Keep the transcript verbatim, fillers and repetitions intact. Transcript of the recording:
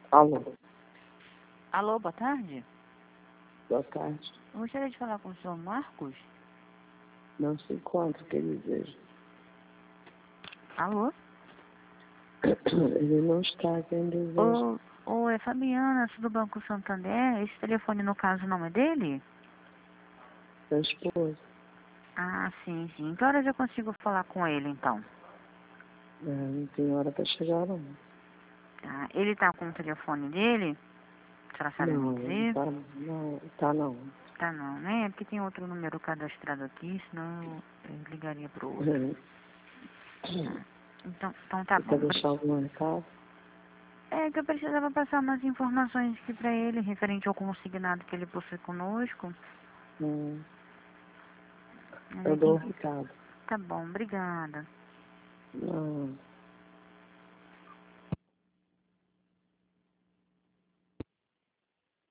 Alô, Alô, boa tarde. boa tarde. Eu gostaria de falar com o senhor Marcos. Não se encontra, o que ele deseja. Alô? Ele não está quem deseja. Ô, ô, é Fabiana, do Banco Santander. Esse telefone, no caso, não é dele? Sua esposa. Ah, sim, sim. Que horas eu consigo falar com ele, então? É, não tem hora para chegar, não. Tá. Ele tá com o telefone dele? A senhora sabe me Não, dizer? tá, não, tá não. Tá não, né? Porque tem outro número cadastrado aqui, senão eu, eu ligaria pro outro. É. Tá. Então, então tá Você quer bom. deixar algum recado? É que eu precisava passar umas informações aqui pra ele, referente ao consignado que ele possui conosco. Hum, Mas eu é dou o que... recado. Tá bom, obrigada. Não.